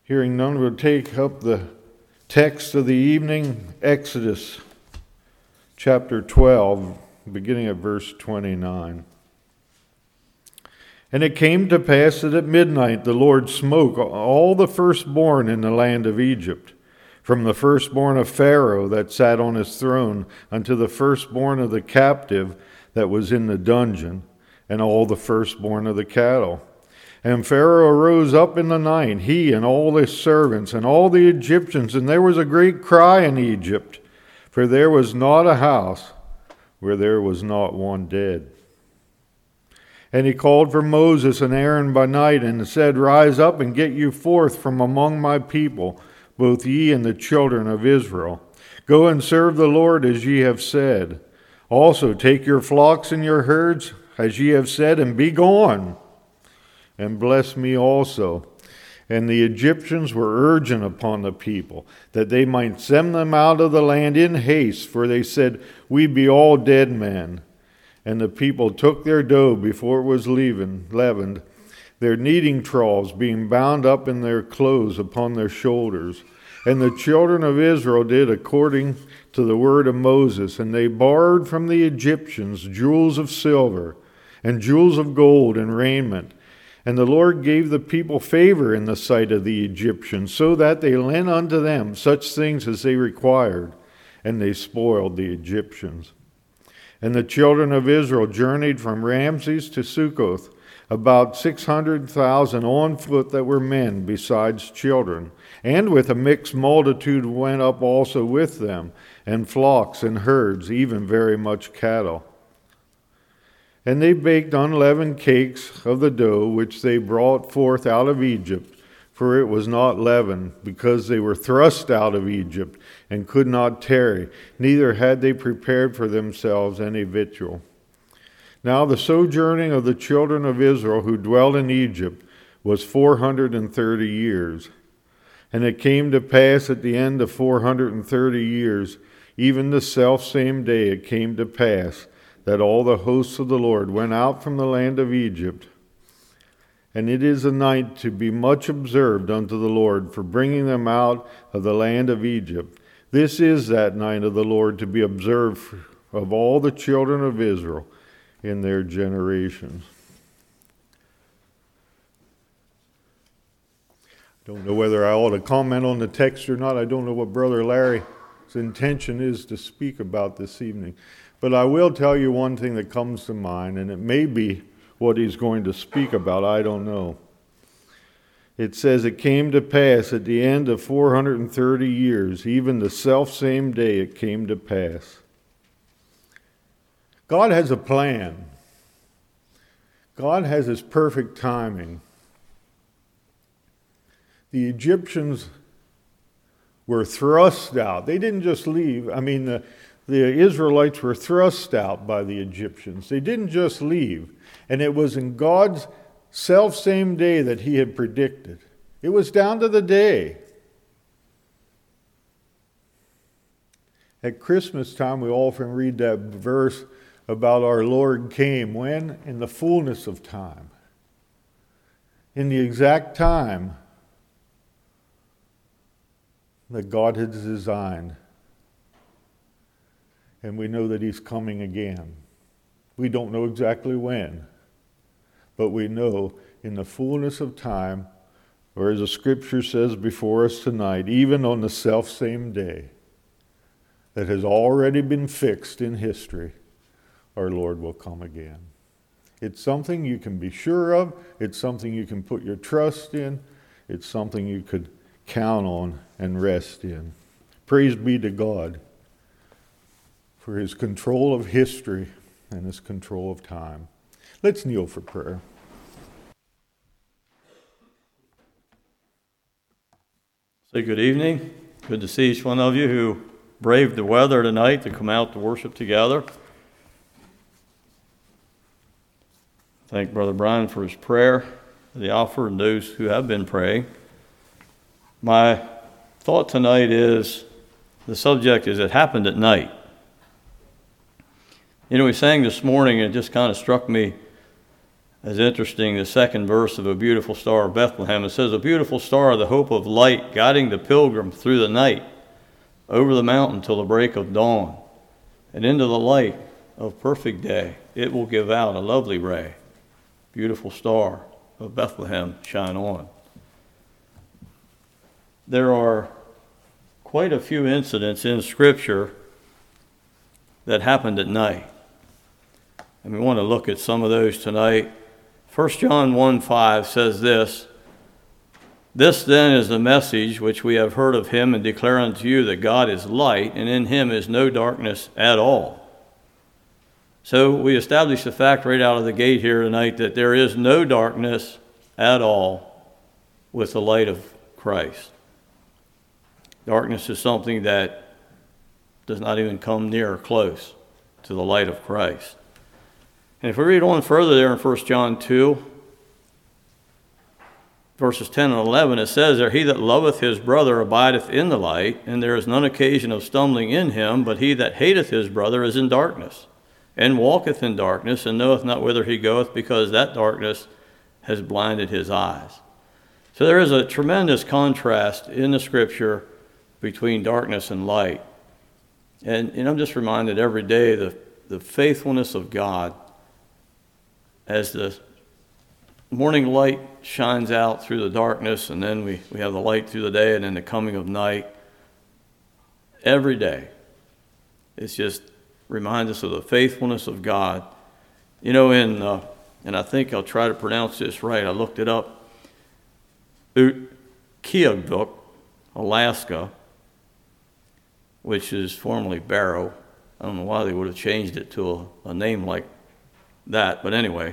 Hearing none, we'll take up the text of the evening, Exodus chapter 12, beginning at verse 29. And it came to pass that at midnight the Lord smote all the firstborn in the land of Egypt, from the firstborn of Pharaoh that sat on his throne unto the firstborn of the captive that was in the dungeon, and all the firstborn of the cattle. And Pharaoh arose up in the night, he and all his servants and all the Egyptians, and there was a great cry in Egypt, for there was not a house where there was not one dead. And he called for Moses and Aaron by night, and said, Rise up and get you forth from among my people, both ye and the children of Israel. Go and serve the Lord as ye have said. Also take your flocks and your herds, as ye have said, and be gone, and bless me also. And the Egyptians were urgent upon the people, that they might send them out of the land in haste, for they said, We be all dead men. And the people took their dough before it was leavened, their kneading troughs being bound up in their clothes upon their shoulders. And the children of Israel did according to the word of Moses, and they borrowed from the Egyptians jewels of silver and jewels of gold and raiment. And the Lord gave the people favor in the sight of the Egyptians, so that they lent unto them such things as they required, and they spoiled the Egyptians. And the children of Israel journeyed from Ramses to Succoth, about 600,000 on foot that were men, besides children. And with a mixed multitude went up also with them, and flocks and herds, even very much cattle. And they baked unleavened cakes of the dough which they brought forth out of Egypt, for it was not leavened, because they were thrust out of Egypt, and could not tarry, neither had they prepared for themselves any victual. Now the sojourning of the children of Israel who dwelt in Egypt was 430 years. And it came to pass at the end of 430 years, even the selfsame day it came to pass, that all the hosts of the Lord went out from the land of Egypt. And it is a night to be much observed unto the Lord for bringing them out of the land of Egypt. This is that night of the Lord to be observed of all the children of Israel in their generations. I don't know whether I ought to comment on the text or not. I don't know what Brother Larry's intention is to speak about this evening. But I will tell you one thing that comes to mind, and it may be what he's going to speak about. I don't know. It says, It came to pass at the end of 430 years, even the selfsame day it came to pass. God has a plan. God has his perfect timing. The Egyptians were thrust out. They didn't just leave. The Israelites were thrust out by the Egyptians. They didn't just leave. And it was in God's selfsame day that he had predicted. It was down to the day. At Christmas time, we often read that verse about our Lord came. When? In the fullness of time. In the exact time that God had designed. And we know that he's coming again. We don't know exactly when, but we know in the fullness of time, or as the scripture says before us tonight, even on the selfsame day that has already been fixed in history, our Lord will come again. It's something you can be sure of. It's something you can put your trust in. It's something you could count on and rest in. Praise be to God for his control of history and his control of time. Let's kneel for prayer. Say good evening. Good to see each one of you who braved the weather tonight to come out to worship together. Thank Brother Brian for his prayer, the offer, and those who have been praying. My thought tonight is, the subject is, it happened at night. You know, we sang this morning, and it just kind of struck me It's interesting, the second verse of A Beautiful Star of Bethlehem, it says, "A beautiful star, the hope of light, guiding the pilgrim through the night, over the mountain till the break of dawn, and into the light of perfect day, it will give out a lovely ray. Beautiful star of Bethlehem, shine on." There are quite a few incidents in Scripture that happened at night. And we want to look at some of those tonight. 1 John 1:5 says this, "This then is the message which we have heard of him and declare unto you, that God is light, and in him is no darkness at all." So we establish the fact right out of the gate here tonight that there is no darkness at all with the light of Christ. Darkness is something that does not even come near or close to the light of Christ. And if we read on further there in 1 John 2, verses 10 and 11, it says there, "He that loveth his brother abideth in the light, and there is none occasion of stumbling in him, but he that hateth his brother is in darkness, and walketh in darkness, and knoweth not whither he goeth, because that darkness has blinded his eyes." So there is a tremendous contrast in the Scripture between darkness and light. And I'm just reminded every day the faithfulness of God as the morning light shines out through the darkness, and then we have the light through the day, and then the coming of night. Every day, it's just reminds us of the faithfulness of God. You know, and I think I'll try to pronounce this right. I looked it up. Utqiagvik, Alaska, which is formerly Barrow. I don't know why they would have changed it to a name like that, but anyway,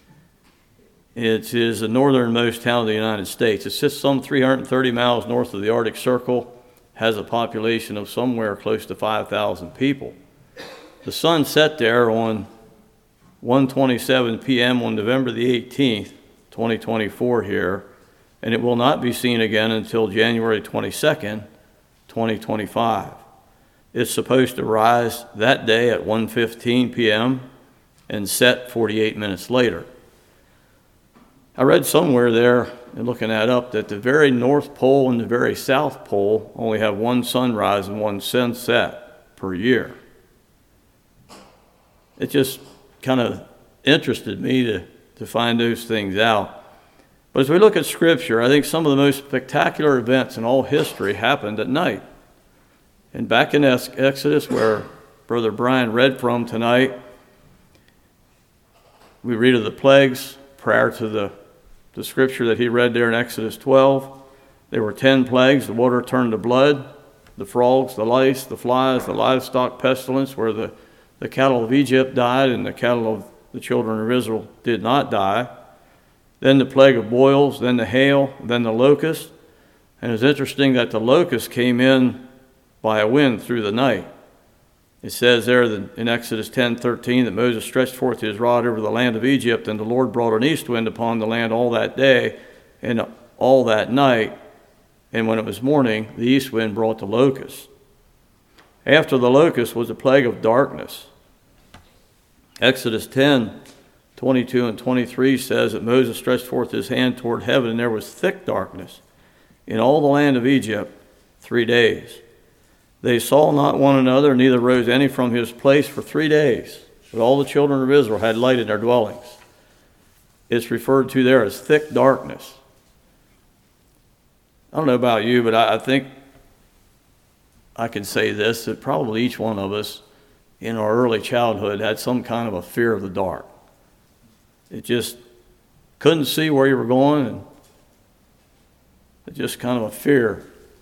it is the northernmost town of the United States. It sits some 330 miles north of the Arctic Circle, has a population of somewhere close to 5,000 people. The sun set there on 1:27 p.m. on November the 18th, 2024 here, and it will not be seen again until January 22nd, 2025. It's supposed to rise that day at 1:15 p.m. and set 48 minutes later. I read somewhere there, and looking that up, that the very North Pole and the very South Pole only have one sunrise and one sunset per year. It just kind of interested me to find those things out. But as we look at Scripture, I think some of the most spectacular events in all history happened at night. And back in Exodus, where Brother Brian read from tonight, we read of the plagues prior to the scripture that he read there in Exodus 12. There were 10 plagues. The water turned to blood, the frogs, the lice, the flies, the livestock pestilence, where the cattle of Egypt died and the cattle of the children of Israel did not die. Then the plague of boils, then the hail, then the locust. And it's interesting that the locust came in by a wind through the night. It says there in Exodus 10:13 that Moses stretched forth his rod over the land of Egypt, and the Lord brought an east wind upon the land all that day and all that night. And when it was morning, the east wind brought the locust. After the locust was a plague of darkness. Exodus 10:22 and 23 says that Moses stretched forth his hand toward heaven, and there was thick darkness in all the land of Egypt 3 days. They saw not one another, neither rose any from his place for 3 days. But all the children of Israel had light in their dwellings. It's referred to there as thick darkness. I don't know about you, but I think I can say this, that probably each one of us in our early childhood had some kind of a fear of the dark. It just couldn't see where you were going, and it just kind of a fear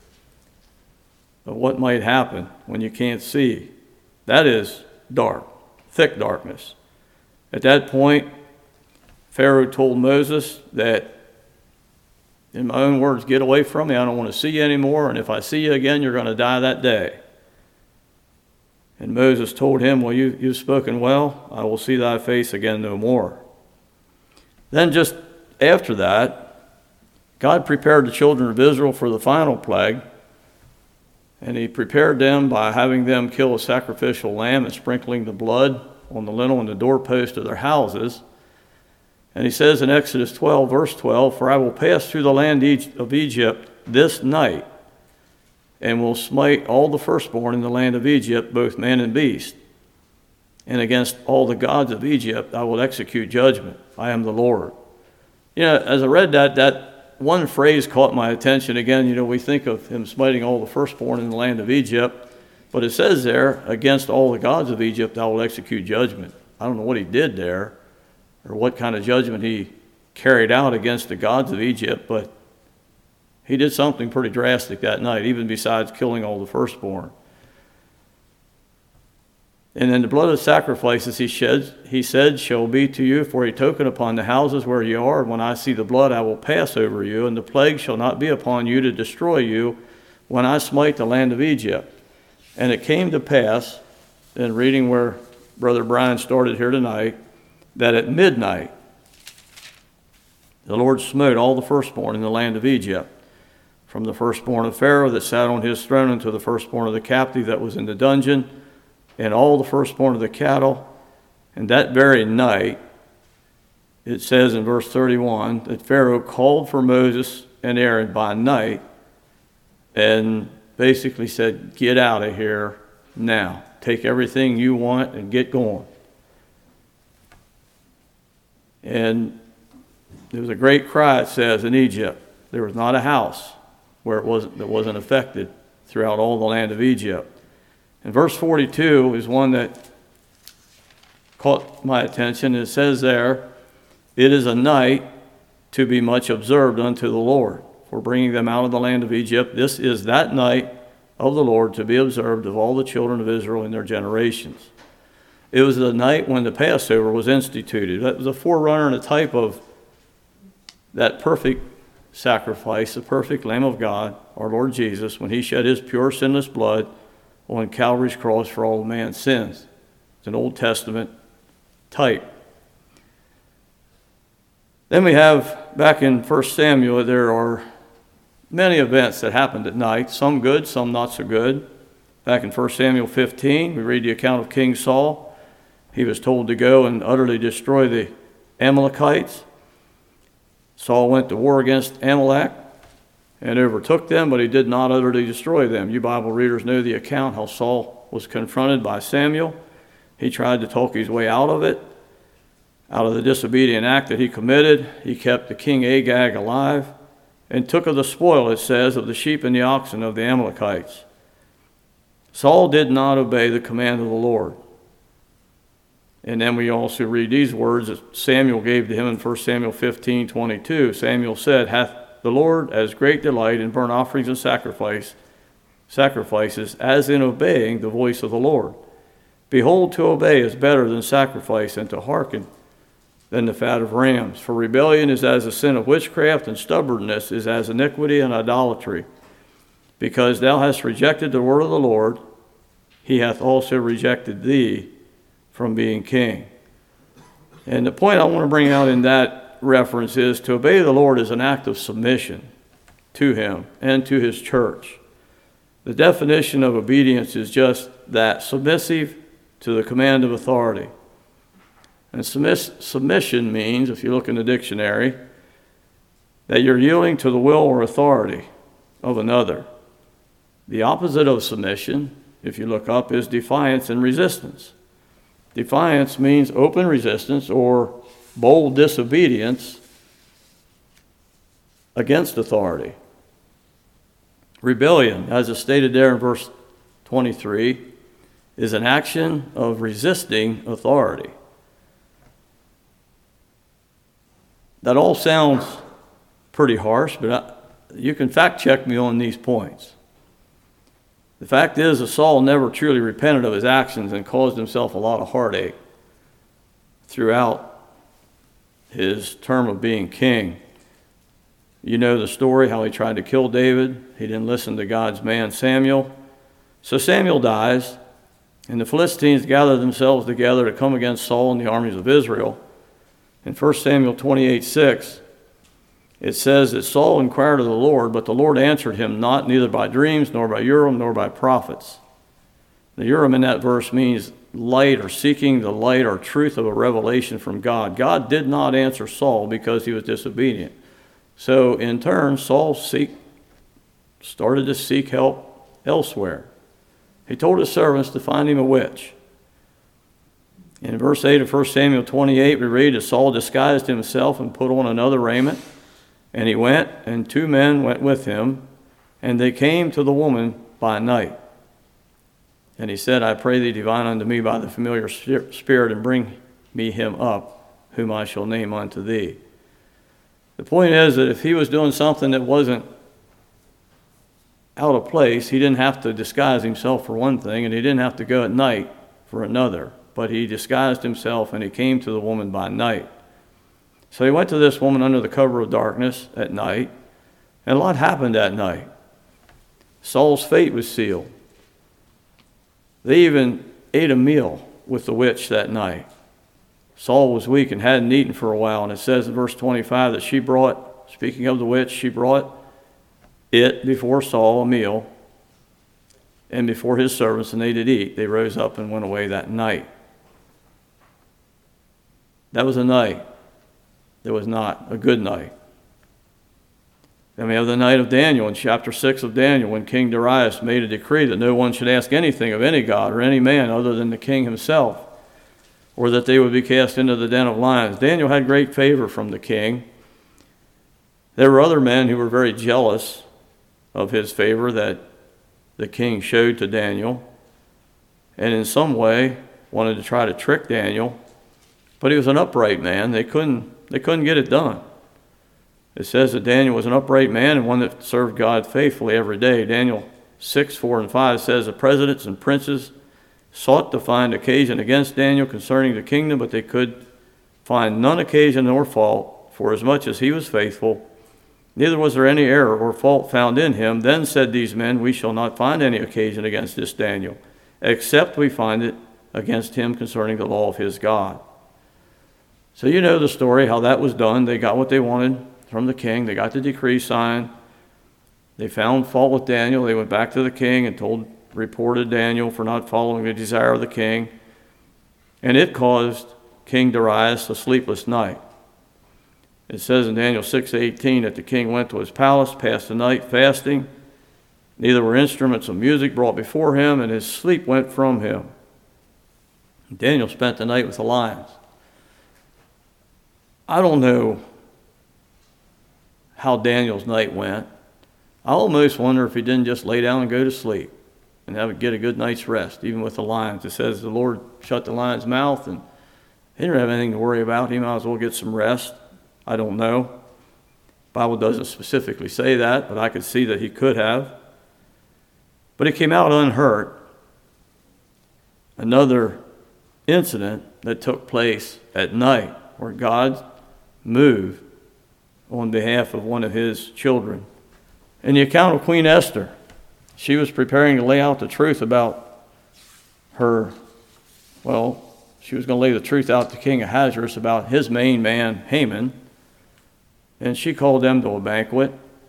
of what might happen when you can't see. That is dark, thick darkness. At that point, Pharaoh told Moses that, in my own words, get away from me. I don't want to see you anymore, and if I see you again, you're going to die that day. And Moses told him, well, you've spoken well. I will see thy face again no more. Then just after that, God prepared the children of Israel for the final plague. And he prepared them by having them kill a sacrificial lamb and sprinkling the blood on the lintel and the doorpost of their houses. And he says in Exodus 12, verse 12, "For I will pass through the land of Egypt this night, and will smite all the firstborn in the land of Egypt, both man and beast. And against all the gods of Egypt I will execute judgment. I am the Lord." As I read that one phrase caught my attention. Again, we think of him smiting all the firstborn in the land of Egypt, but it says there, "Against all the gods of Egypt I will execute judgment." I don't know what he did there, or what kind of judgment he carried out against the gods of Egypt, but he did something pretty drastic that night, even besides killing all the firstborn. "And then the blood of sacrifices he said, shall be to you for a token upon the houses where you are. And when I see the blood, I will pass over you, and the plague shall not be upon you to destroy you when I smite the land of Egypt." And it came to pass, in reading where Brother Brian started here tonight, that at midnight the Lord smote all the firstborn in the land of Egypt, from the firstborn of Pharaoh that sat on his throne unto the firstborn of the captive that was in the dungeon, and all the firstborn of the cattle. And that very night, it says in verse 31, that Pharaoh called for Moses and Aaron by night and basically said, "Get out of here now. Take everything you want and get going." And there was a great cry, it says, in Egypt. There was not a house that wasn't affected throughout all the land of Egypt. And verse 42 is one that caught my attention. It says there, "It is a night to be much observed unto the Lord, for bringing them out of the land of Egypt. This is that night of the Lord to be observed of all the children of Israel in their generations." It was the night when the Passover was instituted. That was a forerunner and a type of that perfect sacrifice, the perfect Lamb of God, our Lord Jesus, when he shed his pure sinless blood on Calvary's cross for all of man's sins. It's an Old Testament type. Then we have, back in 1 Samuel, there are many events that happened at night, some good, some not so good. Back in 1 Samuel 15, we read the account of King Saul. He was told to go and utterly destroy the Amalekites. Saul went to war against Amalek and overtook them, but he did not utterly destroy them. You Bible readers know the account how Saul was confronted by Samuel. He tried to talk his way out of it, out of the disobedient act that he committed. He kept the king Agag alive and took of the spoil, it says, of the sheep and the oxen of the Amalekites. Saul did not obey the command of the Lord. And then we also read these words that Samuel gave to him in 1 Samuel 15:22. Samuel said, "Hath the Lord as great delight in burnt offerings and sacrifices as in obeying the voice of the Lord. Behold, to obey is better than sacrifice, and to hearken than the fat of rams. For rebellion is as the sin of witchcraft, and stubbornness is as iniquity and idolatry. Because thou hast rejected the word of the Lord, he hath also rejected thee from being king." And the point I want to bring out in that reference is to obey the Lord is an act of submission to him and to his church. The definition of obedience is just that, submissive to the command of authority. And submission means, if you look in the dictionary, that you're yielding to the will or authority of another. The opposite of submission, if you look up, is defiance and resistance. Defiance means open resistance or bold disobedience against authority. Rebellion, as is stated there in verse 23, is an action of resisting authority. That all sounds pretty harsh, but you can fact check me on these points. The fact is that Saul never truly repented of his actions and caused himself a lot of heartache throughout his term of being king. You know the story, how he tried to kill David. He didn't listen to God's man Samuel. So Samuel dies, and the Philistines gather themselves together to come against Saul and the armies of Israel. In 1 Samuel 28:6, it says that Saul inquired of the Lord, but the Lord answered him not, neither by dreams, nor by Urim, nor by prophets. The Urim in that verse means light or seeking the light or truth of a revelation from God. God did not answer Saul because he was disobedient. So in turn, Saul started to seek help elsewhere. He told his servants to find him a witch. In verse 8 of 1 Samuel 28, we read that Saul disguised himself and put on another raiment. And he went, and 2 men went with him, and they came to the woman by night. And he said, I pray thee, divine unto me by the familiar spirit, and bring me him up, whom I shall name unto thee. The point is that if he was doing something that wasn't out of place, he didn't have to disguise himself for one thing, and he didn't have to go at night for another. But he disguised himself, and he came to the woman by night. So he went to this woman under the cover of darkness at night, and a lot happened that night. Saul's fate was sealed. They even ate a meal with the witch that night. Saul was weak and hadn't eaten for a while, and it says in verse 25 that she brought, speaking of the witch, she brought it before Saul a meal, and before his servants, and they did eat. They rose up and went away that night. That was a night that was not a good night. Then we have the night of Daniel in chapter 6 of Daniel, when King Darius made a decree that no one should ask anything of any god or any man other than the king himself, or that they would be cast into the den of lions. Daniel had great favor from the king. There were other men who were very jealous of his favor that the king showed to Daniel, and in some way wanted to try to trick Daniel. But he was an upright man. They couldn't get it done. It says that Daniel was an upright man and one that served God faithfully every day. Daniel 6, 4, and 5 says the presidents and princes sought to find occasion against Daniel concerning the kingdom, but they could find none occasion nor fault, for as much as he was faithful, neither was there any error or fault found in him. Then said these men, we shall not find any occasion against this Daniel, except we find it against him concerning the law of his God. So you know the story, how that was done. They got what they wanted from the king. They got the decree signed. They found fault with Daniel. They went back to the king and reported Daniel for not following the desire of the king. And it caused King Darius a sleepless night. It says in Daniel 6:18 that the king went to his palace, passed the night fasting. Neither were instruments of music brought before him, and his sleep went from him. Daniel spent the night with the lions. I don't know how Daniel's night went. I almost wonder if he didn't just lay down and go to sleep and get a good night's rest, even with the lions. It says the Lord shut the lion's mouth, and he didn't have anything to worry about. He might as well get some rest. I don't know. The Bible doesn't specifically say that, but I could see that he could have. But he came out unhurt. Another incident that took place at night where God moved on behalf of one of his children. In the account of Queen Esther, she was preparing to lay out the truth about she was going to lay the truth out to King Ahasuerus about his main man, Haman, and she called them to a banquet.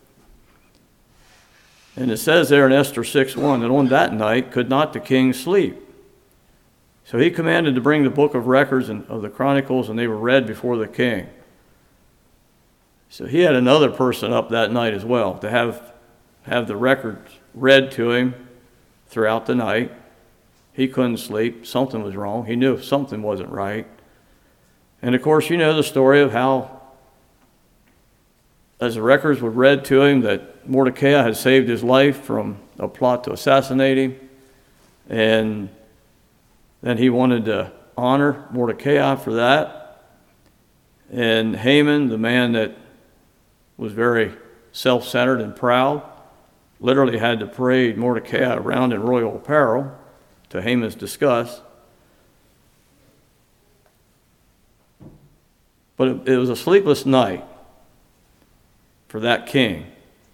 And it says there in Esther 6:1 that on that night could not the king sleep. So he commanded to bring the book of records of the Chronicles, and they were read before the king. So he had another person up that night as well to have the records read to him throughout the night. He couldn't sleep. Something was wrong. He knew something wasn't right. And of course, you know the story of how, as the records were read to him, that Mordecai had saved his life from a plot to assassinate him. And then he wanted to honor Mordecai for that. And Haman, the man that was very self-centered and proud, literally had to parade Mordecai around in royal apparel, to Haman's disgust. But it was a sleepless night for that king.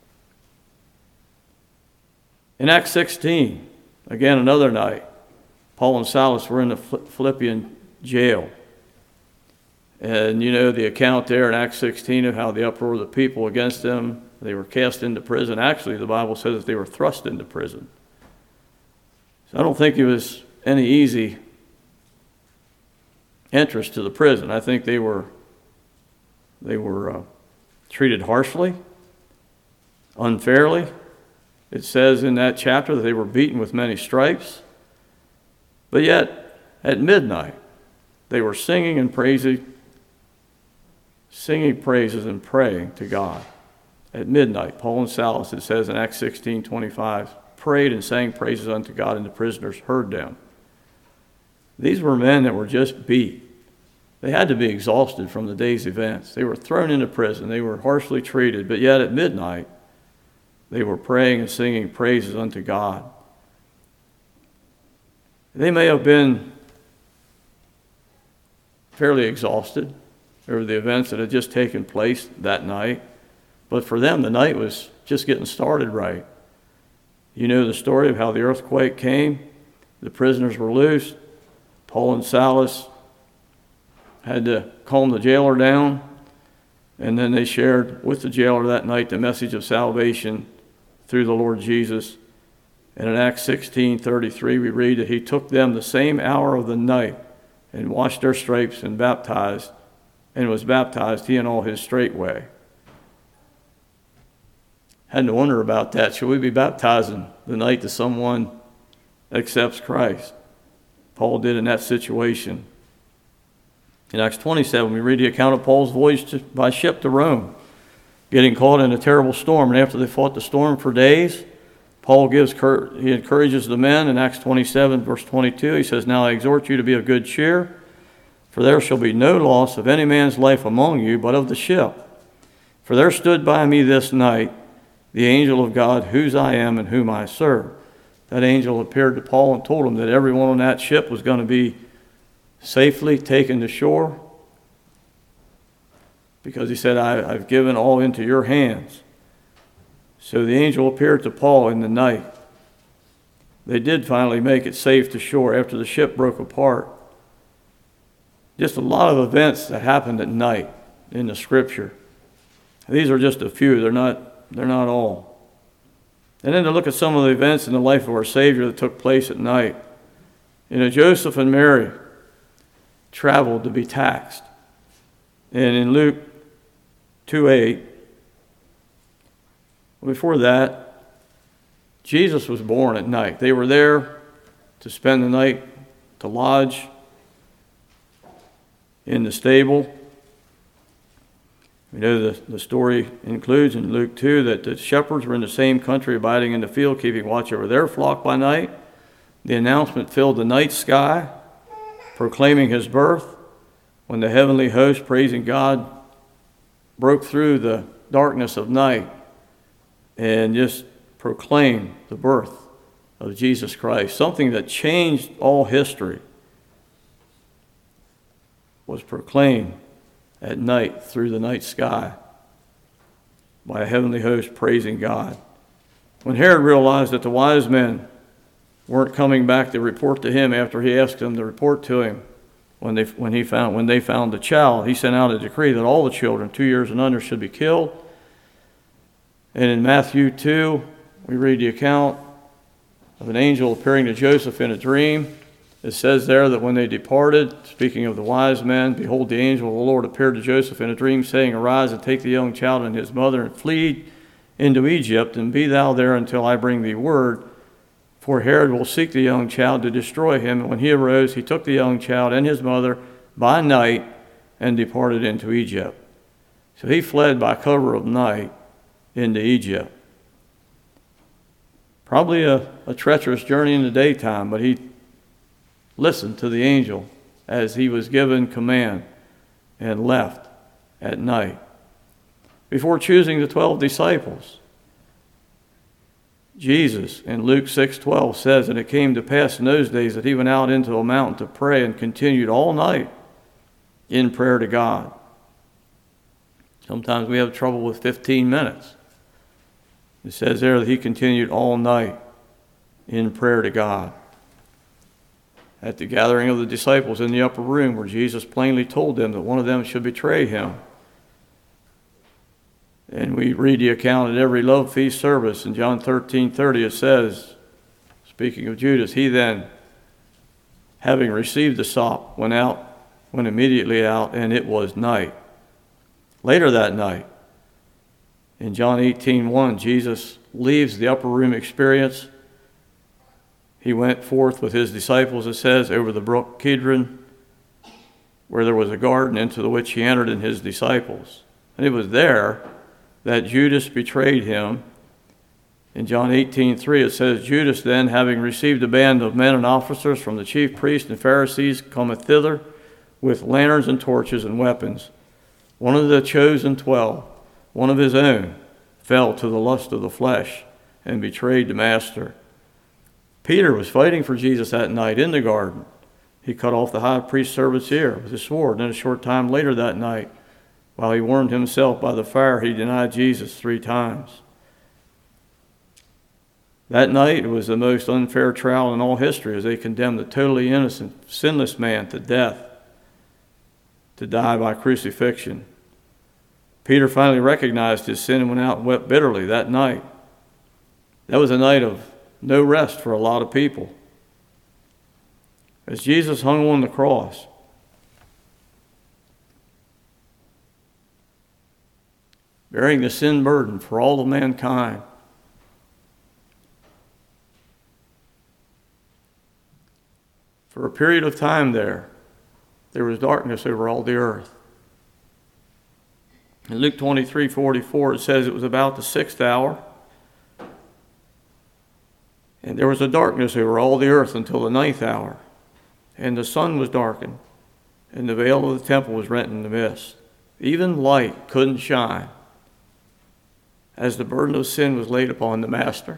In Acts 16, again another night, Paul and Silas were in the Philippian jail. And you know the account there in Acts 16 of how the uproar of the people against them, they were cast into prison. Actually, the Bible says that they were thrust into prison. So I don't think it was any easy entrance to the prison. I think they were treated harshly, unfairly. It says in that chapter that they were beaten with many stripes. But yet, at midnight, they were singing praises and praying to God. At midnight, Paul and Silas, it says in Acts 16:25, prayed and sang praises unto God, and the prisoners heard them. These were men that were just beat. They had to be exhausted from the day's events. They were thrown into prison. They were harshly treated. But yet at midnight, they were praying and singing praises unto God. They may have been fairly exhausted over the events that had just taken place that night. But for them, the night was just getting started right. You know the story of how the earthquake came. The prisoners were loosed. Paul and Silas had to calm the jailer down. And then they shared with the jailer that night the message of salvation through the Lord Jesus. And in Acts 16:33, we read that he took them the same hour of the night and washed their stripes and was baptized, he and all his straightway. Had to wonder about that. Should we be baptizing the night that someone accepts Christ? Paul did in that situation. In Acts 27, we read the account of Paul's voyage by ship to Rome, getting caught in a terrible storm. And after they fought the storm for days, Paul encourages the men in Acts 27, verse 22. He says, now I exhort you to be of good cheer, for there shall be no loss of any man's life among you, but of the ship. For there stood by me this night the angel of God, whose I am and whom I serve. That angel appeared to Paul and told him that everyone on that ship was going to be safely taken to shore, because he said, I've given all into your hands. So the angel appeared to Paul in the night. They did finally make it safe to shore after the ship broke apart. Just a lot of events that happened at night in the Scripture. These are just a few. They're not all. And then to look at some of the events in the life of our Savior that took place at night. Joseph and Mary traveled to be taxed. And in Luke 2:8, before that, Jesus was born at night. They were there to spend the night, to lodge in the stable. We know the story includes in Luke 2 that the shepherds were in the same country, abiding in the field, keeping watch over their flock by night. The announcement filled the night sky, proclaiming his birth, when the heavenly host, praising God, broke through the darkness of night and just proclaimed the birth of Jesus Christ. Something that changed all history was proclaimed at night through the night sky by a heavenly host praising God. When Herod realized that the wise men weren't coming back to report to him after he asked them to report to him when they found the child, he sent out a decree that all the children 2 years and under should be killed. And in Matthew 2, we read the account of an angel appearing to Joseph in a dream. It says there that when they departed, speaking of the wise men, behold, the angel of the Lord appeared to Joseph in a dream, saying, arise and take the young child and his mother and flee into Egypt, and be thou there until I bring thee word. For Herod will seek the young child to destroy him. And when he arose, he took the young child and his mother by night and departed into Egypt. So he fled by cover of night into Egypt. Probably a treacherous journey in the daytime, but he listened to the angel as he was given command and left at night. Before choosing the 12 disciples, Jesus in Luke 6:12 says, and it came to pass in those days that he went out into a mountain to pray and continued all night in prayer to God. Sometimes we have trouble with 15 minutes. It says there that he continued all night in prayer to God. At the gathering of the disciples in the upper room, where Jesus plainly told them that one of them should betray him. And we read the account at every love feast service. In John 13:30 it says, speaking of Judas, he then, having received the sop, went out went immediately out, and it was night. Later that night, in John 18:1, Jesus leaves the upper room experience. He went forth with his disciples, it says, over the brook Kidron, where there was a garden, into which he entered and his disciples. And it was there that Judas betrayed him. In John 18:3, it says, Judas then, having received a band of men and officers from the chief priests and Pharisees, cometh thither with lanterns and torches and weapons. One of the chosen 12, one of his own, fell to the lust of the flesh and betrayed the master. Peter was fighting for Jesus that night in the garden. He cut off the high priest's servant's ear with his sword. And a short time later that night, while he warmed himself by the fire, he denied Jesus 3 times. That night, it was the most unfair trial in all history, as they condemned the totally innocent, sinless man to death, to die by crucifixion. Peter finally recognized his sin and went out and wept bitterly that night. That was a night of no rest for a lot of people. As Jesus hung on the cross, bearing the sin burden for all of mankind, for a period of time there was darkness over all the earth. In Luke 23:44, it says it was about the 6th hour, and there was a darkness over all the earth until the 9th hour, and the sun was darkened, and the veil of the temple was rent in the midst. Even light couldn't shine, as the burden of sin was laid upon the Master.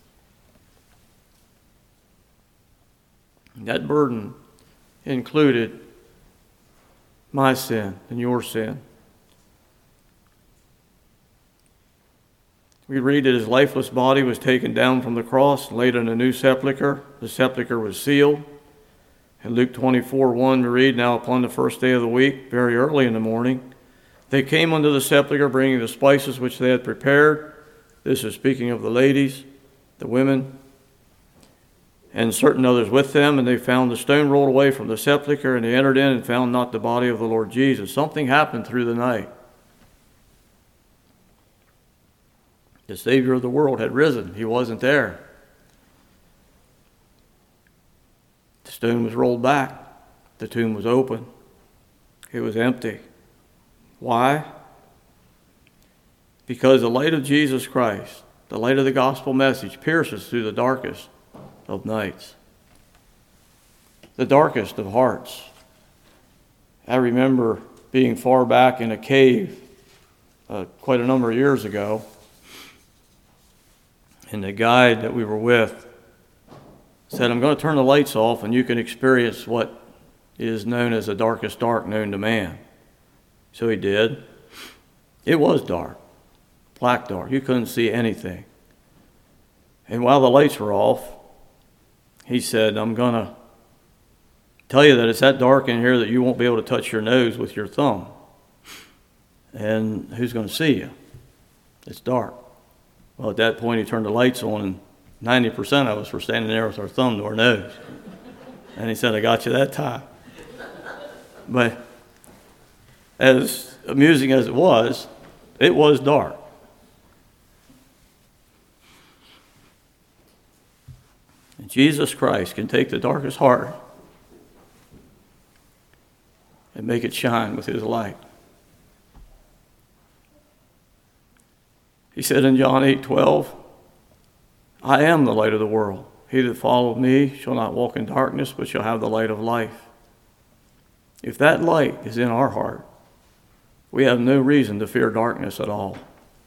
That burden included my sin and your sin. We read that his lifeless body was taken down from the cross and laid in a new sepulchre. The sepulchre was sealed. In Luke 24:1, we read, now upon the first day of the week, very early in the morning, they came unto the sepulchre, bringing the spices which they had prepared. This is speaking of the ladies, the women, and certain others with them, and they found the stone rolled away from the sepulchre, and they entered in and found not the body of the Lord Jesus. Something happened through the night. The Savior of the world had risen. He wasn't there. The stone was rolled back. The tomb was open. It was empty. Why? Because the light of Jesus Christ, the light of the gospel message, pierces through the darkest of nights, the darkest of hearts. I remember being far back in a cave quite a number of years ago, and the guide that we were with said, I'm going to turn the lights off and you can experience what is known as the darkest dark known to man. So he did. It was dark, black dark. You couldn't see anything. And while the lights were off, he said, I'm going to tell you that it's that dark in here that you won't be able to touch your nose with your thumb. And who's going to see you? It's dark. Well, at that point, he turned the lights on, and 90% of us were standing there with our thumb to our nose. And he said, I got you that time. But as amusing as it was dark. And Jesus Christ can take the darkest heart and make it shine with his light. He said in John 8:12, I am the light of the world. He that followeth me shall not walk in darkness, but shall have the light of life. If that light is in our heart, we have no reason to fear darkness at all.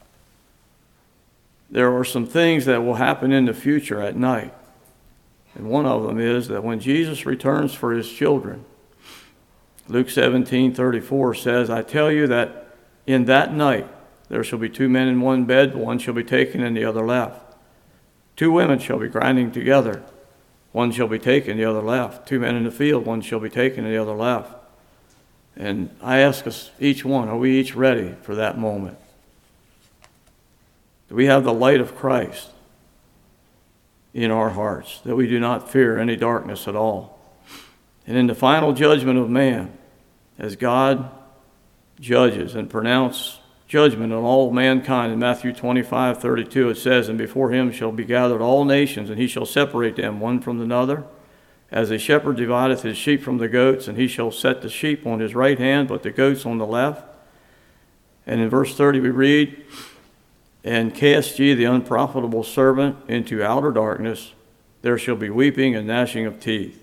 There are some things that will happen in the future at night. And one of them is that when Jesus returns for his children, Luke 17:34 says, I tell you that in that night there shall be 2 men in one bed, one shall be taken and the other left. 2 women shall be grinding together, one shall be taken, the other left. 2 men in the field, one shall be taken and the other left. And I ask us each one, are we each ready for that moment? Do we have the light of Christ in our hearts, that we do not fear any darkness at all? And in the final judgment of man, as God judges and pronounce judgment on all mankind. In Matthew 25:32 it says, "And before him shall be gathered all nations, and he shall separate them one from another, as a shepherd divideth his sheep from the goats, and he shall set the sheep on his right hand, but the goats on the left." And in verse 30 we read, "And cast ye the unprofitable servant into outer darkness, there shall be weeping and gnashing of teeth."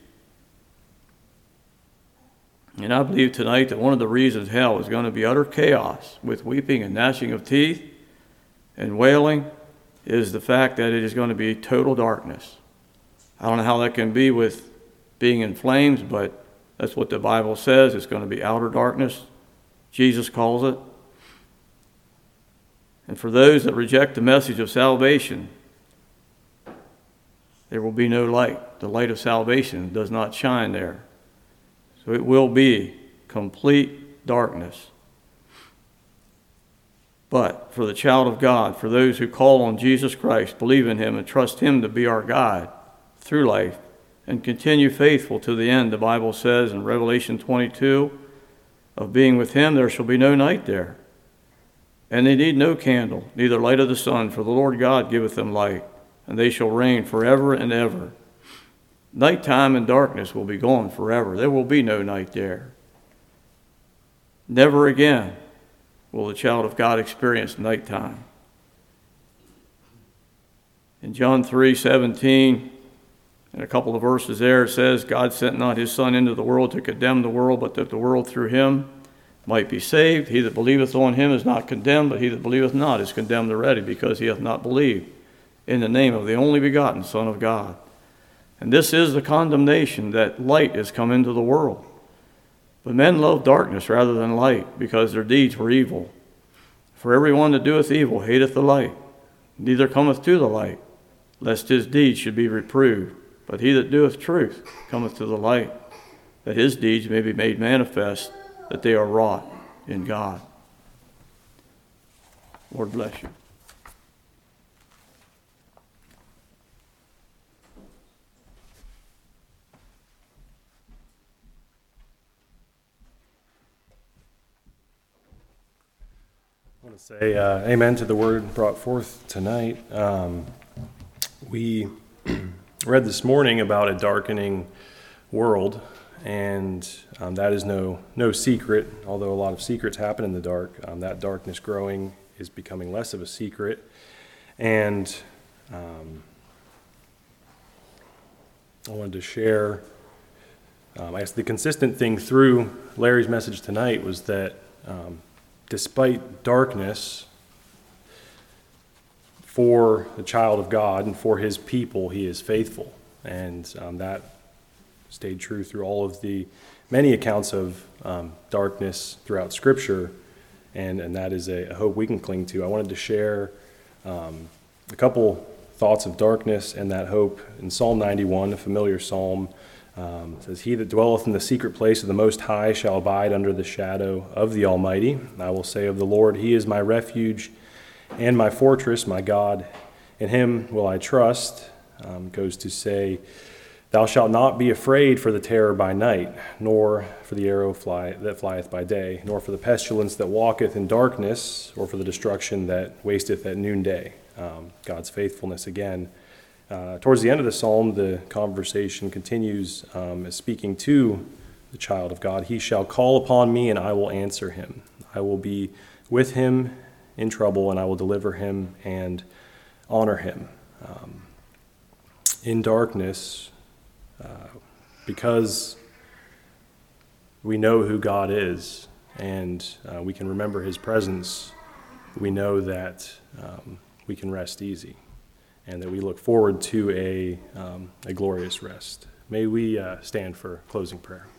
And I believe tonight that one of the reasons hell is going to be utter chaos with weeping and gnashing of teeth and wailing is the fact that it is going to be total darkness. I don't know how that can be with being in flames, but that's what the Bible says. It's going to be outer darkness. Jesus calls it. And for those that reject the message of salvation, there will be no light. The light of salvation does not shine there. So it will be complete darkness. But for the child of God, for those who call on Jesus Christ, believe in him, and trust him to be our guide through life, and continue faithful to the end, the Bible says in Revelation 22, of being with him, there shall be no night there. And they need no candle, neither light of the sun, for the Lord God giveth them light, and they shall reign forever and ever. Nighttime and darkness will be gone forever. There will be no night there. Never again will the child of God experience nighttime. In John 3:17, and a couple of verses there, it says, "God sent not his Son into the world to condemn the world, but that the world through him might be saved. He that believeth on him is not condemned, but he that believeth not is condemned already, because he hath not believed in the name of the only begotten Son of God." And this is the condemnation, that light is come into the world. But men love darkness rather than light, because their deeds were evil. For every one that doeth evil hateth the light, neither cometh to the light, lest his deeds should be reproved. But he that doeth truth cometh to the light, that his deeds may be made manifest, that they are wrought in God. Lord bless you. I want to say amen to the word brought forth tonight. We read this morning about a darkening world, and that is no secret. Although a lot of secrets happen in the dark, that darkness growing is becoming less of a secret. And I wanted to share, I guess the consistent thing through Larry's message tonight was that despite darkness, for the child of God and for his people, he is faithful. And that stayed true through all of the many accounts of darkness throughout Scripture, and that is a hope we can cling to. I wanted to share a couple thoughts of darkness and that hope in Psalm 91, a familiar psalm. It says, "He that dwelleth in the secret place of the Most High shall abide under the shadow of the Almighty. I will say of the Lord, He is my refuge and my fortress, my God. In Him will I trust." Goes to say, "Thou shalt not be afraid for the terror by night, nor for the arrow that flieth by day, nor for the pestilence that walketh in darkness, or for the destruction that wasteth at noonday." God's faithfulness again. Towards the end of the psalm, the conversation continues as speaking to the child of God. "He shall call upon me, and I will answer him. I will be with him in trouble, and I will deliver him and honor him." In darkness, because we know who God is, and we can remember his presence, we know that we can rest easy, and that we look forward to a glorious rest. May we stand for closing prayer.